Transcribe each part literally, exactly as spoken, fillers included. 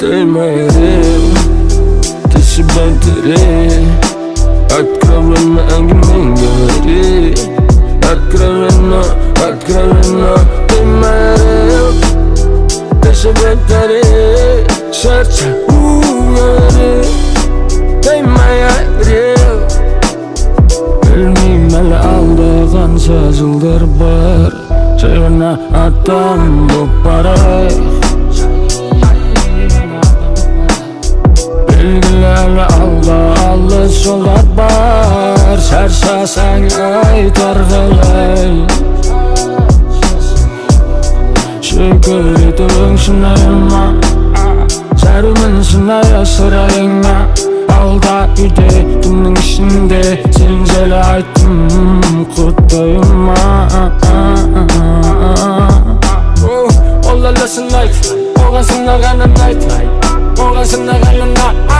Değmeyelim dışı banteri Откровенно әңгімеңдері Откровенно, откровенно Değmeyelim dışı banteri Шарша уғары Değmeyelim Білмейм әлі алдаған жылдар бар Жай ғана адам боп барайық Белгілі алда алыс жолдар бар Шаршасаң айтар қалай Шүкір етуің шынайыма Зәрумін шынай асырайыңа Алда үйде түннің ішінде Сен жайлы айттым құттайыма Ол әлісін айт Оған сынағанын айт Оған сынағанын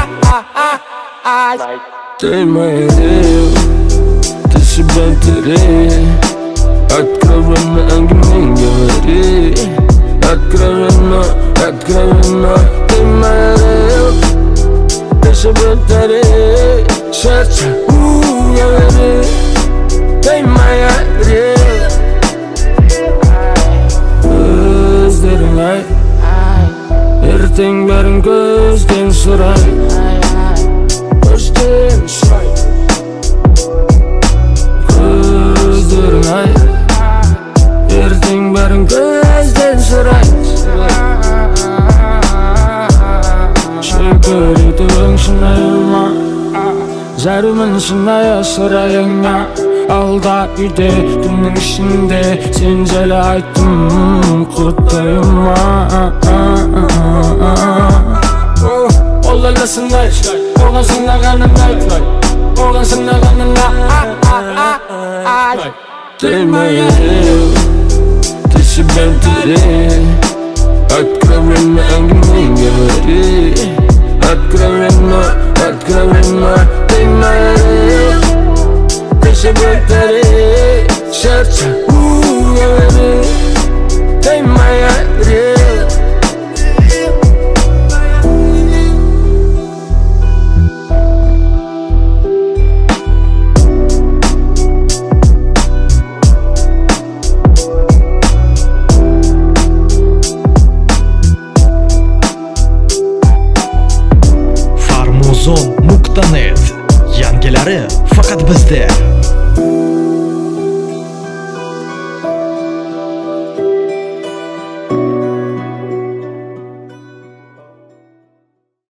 айт Değmeyelim dışı banteri Откровенно әңгімеңдері Откровенно, откровенно Değmeyelim dışı banteri Шарша уғары Değmeyelim Көздерің ай Ертең бәрін көзден сұрай Көзден сұрай Көздерің ай Ертең бәрін көзден сұрай Шүкір етуің шынайыма Зәрумін шынай асырайыңа Алда үйде түннің ішінде Сен жайлы айттым құттайыма Ол әлісін айт Оған сынағанын айт Оған сынағанын айт Değmeyelim dışı banteri Откровенно әңгімеңдері Откровенно, откровенно Değmeyelim dışı banteri Şarша уғары Değmeyelim Farmuzon nuqta net Yangilari faqat bizda.